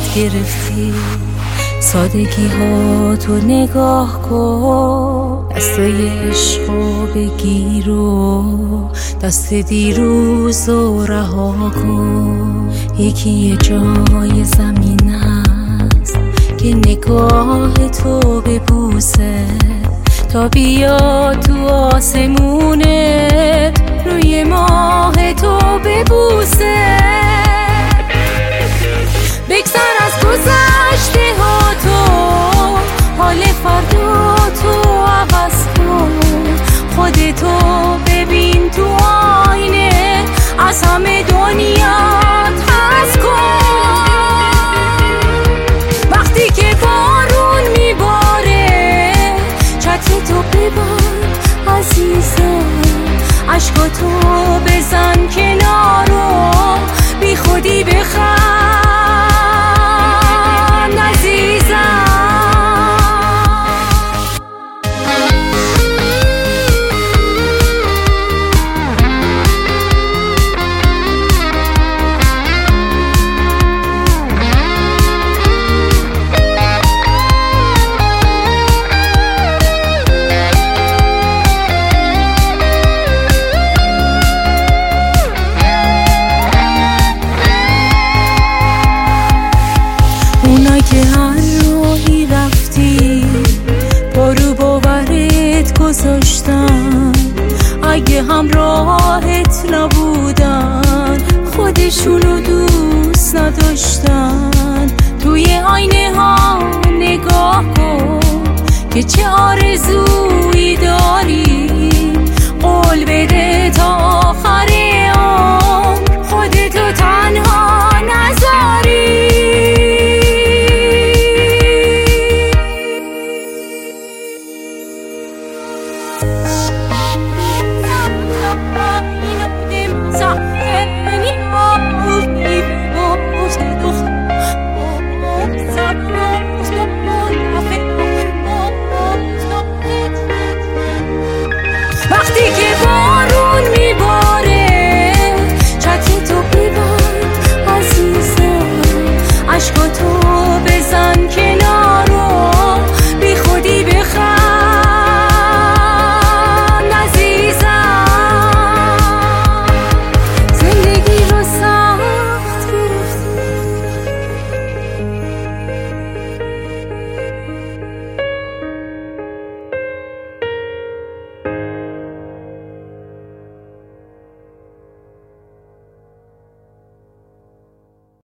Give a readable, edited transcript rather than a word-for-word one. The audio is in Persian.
گرفتی سادگی ها تو نگاه کن، دستای عشقو بگیر و دست دیروز رو رها کن. یکی یه جای زمین هست که نگاه تو ببوسه تا بیا تو آسمونه روی ماه تو ببوسه. بگذر از گذشته ها تو، حال فردا تو عوض کن، خودتو ببین تو آینه، از همه دنیات حس کن. وقتی که بارون میباره چترتو ببند عزیزم، عشقاتو بزن کنارو، بی خودی بخند عزیزم. اونایی که هر راهی رفتی پارو باورت گذاشتن، اگه همراهت نبودن